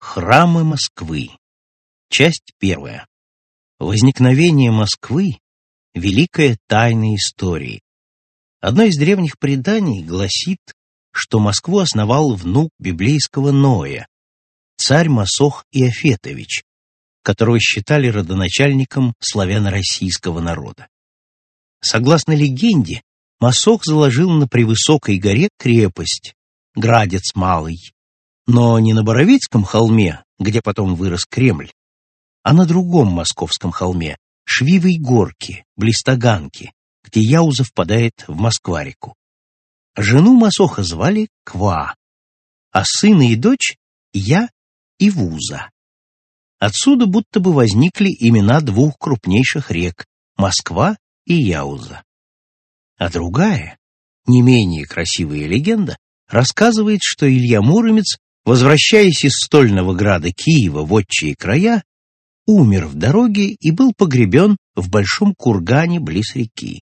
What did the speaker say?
Храмы Москвы. Часть первая. Возникновение Москвы – великая тайна истории. Одно из древних преданий гласит, что Москву основал внук библейского Ноя, царь Масох Иофетович, которого считали родоначальником славяно-российского народа. Согласно легенде, Масох заложил на превысокой горе крепость, Градец Малый, но не на Боровицком холме, где потом вырос Кремль, а на другом московском холме, Швивой горке, близ Таганки, где Яуза впадает в Москва-реку. Жену Масоха звали Ква, а сына и дочь — Я и Вуза. Отсюда будто бы возникли имена двух крупнейших рек — Москва и Яуза. А другая, не менее красивая легенда, рассказывает, что Илья Муромец, возвращаясь из стольного града Киева в отчие края, умер в дороге и был погребен в большом кургане близ реки.